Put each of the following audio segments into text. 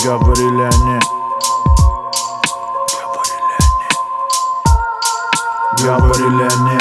Говорили они. Говорили они.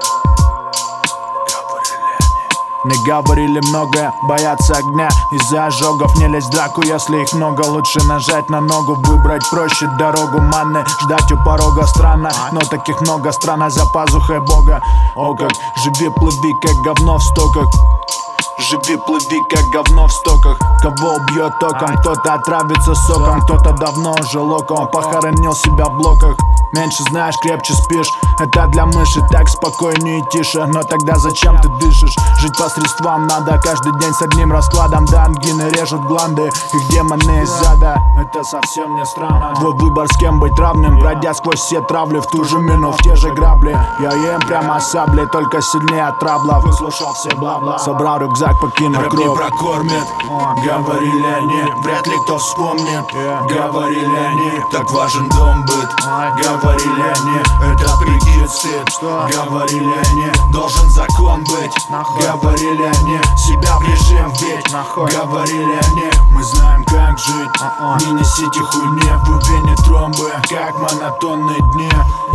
Мне говорили многое, боятся огня. Из-за ожогов не лезь в драку, если их много. Лучше нажать на ногу, выбрать проще дорогу манны. Ждать у порога странно, но таких много. Страна за пазухой Бога. О как, живи, плыви, как говно в стоках. Живи, плыви, как говно в стоках. Кого убьет током, кто-то отравится соком, кто-то давно уже локом похоронил себя в блоках. Меньше знаешь, крепче спишь. Это для мыши, так спокойнее и тише. Но тогда зачем ты дышишь? Жить по средствам надо, каждый день с одним раскладом. Да, ангины режут гланды, их демоны из зада. Это совсем не странно. Твой выбор, с кем быть равным, пройдя сквозь все травли, в ту же мину, в те же грабли. Я ем прямо саблей, только сильнее от трабла. Выслушал все бла-бла, собрал рюкзак, покинул кровь. Не прокормят, говорили они, вряд ли кто вспомнит. Говорили они, так важен дом быт. Говорили они, это прикид стыд. Говорили они, должен закон быть. Говорили они, себя в режим вбить. Говорили они, мы знаем как жить. Не несите хуйни, в вене тромбы, как монотонные дни.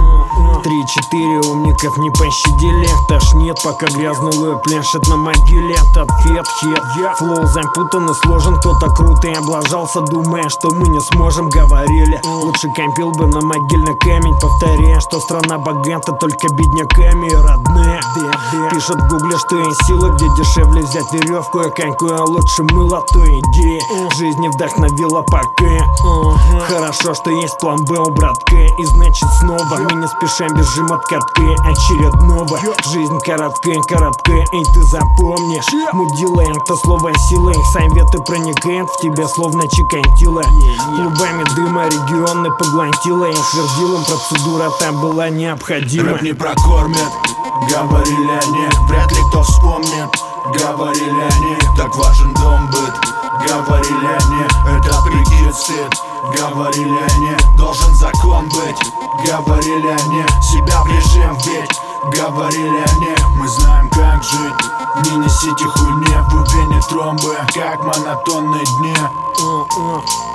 3-4 умников не пощадили. Тошнит, пока грязнулы пляшет на могиле. Ответ хит, флоу запутан и сложен. Кто-то круто и облажался, думая, что мы не сможем. Говорили, лучше копил бы на могильный камень, повторяя, что страна богата только бедняками. Родные пишут в гугле, что есть сила, где дешевле взять веревку и коньку, а лучше мыло. То идея жизни вдохновила пока. Хорошо, что есть план Б у братка. И значит снова мы не спешим, бежим от катка очередного. Жизнь короткая, и ты запомнишь, мудила это слово сила. Их советы проникают в тебя словно чикантила. Клубами дыма регионы поглотила. Я твердил им, процедура там была необходима. Рэп не прокормят, говорили они, вряд ли кто вспомнит. Говорили они, так важен дом быт. Говорили они, это прикид стыд. Говорили они, должен закон быть. Говорили они, себя в режим вбить. Говорили они, мы знаем как жить. Не несите хуйни, в вене тромбы, как монотонные дни.